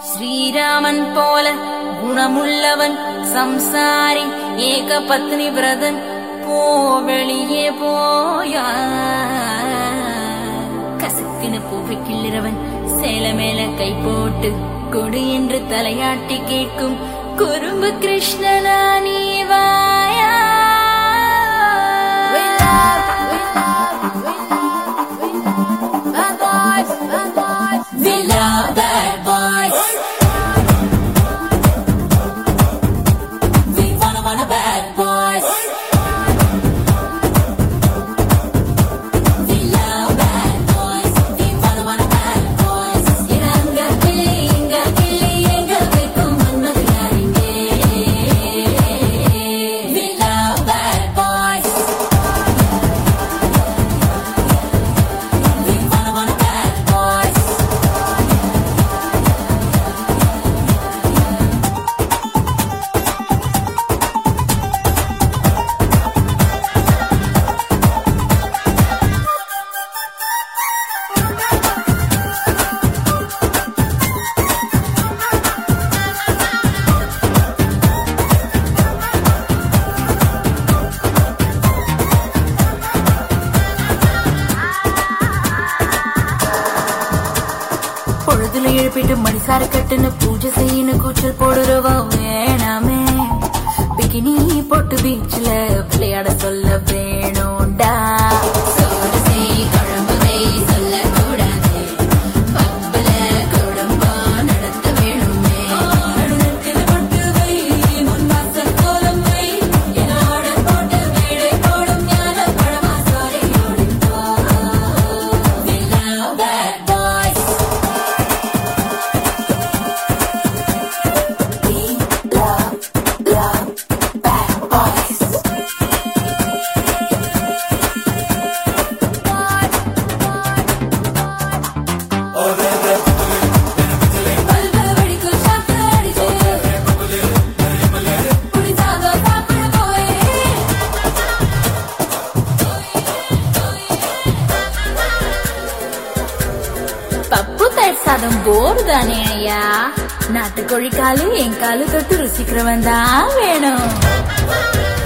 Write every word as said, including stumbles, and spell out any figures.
ஸ்ரீராமன் போல குணமுள்ளவன் சம்சாரி ஏக பத்னி விரதன் போ வெளியே போயா. கசக்குன்னு பூவை கிள்ளுறவன் சேல மேல கை போட்டு கொடு என்று தலையாட்டி கேட்கும் குறும்பு கிருஷ்ணனா நீ வாயா. We love bad boys. We wanna wanna bad boys. We love bad boys. We wanna wanna bad boys. Iranga kili inga kili inga vekum mannadu yaringe. We love bad boys. We wanna wanna bad boys. பொழுதுல எழுப்பிட்டு மணிசார கட்டுன்னு பூஜை செய்யணும் கூச்சல் போடுறவா வேணாமே. Bikini போட்டு பீச்ல விளையாட சொல்ல வேணும்டா. சோறு செய் குழம்பு வை சொல்லக்கூடாது. பப்புல குடும்பம் நடத்த வேணுமே. பட்டு வை முன் வாசல் கோலம் வை என்னோட போட்டு வீடை போடும் ஞான பழமா சோரையோடு போ. We love bad boys. We love, love bad boys. Bulb வெடிக்கும் சாக்கு அடிச்சு புடிச்சாத சாப்பிட போயே. பப்பு தயிர் சாதம் போர் தானே ஐயா. நாட்டுக்கோழி காலு என் காலு தொட்டு ருசிக்கிறவன் தான் வேணும்.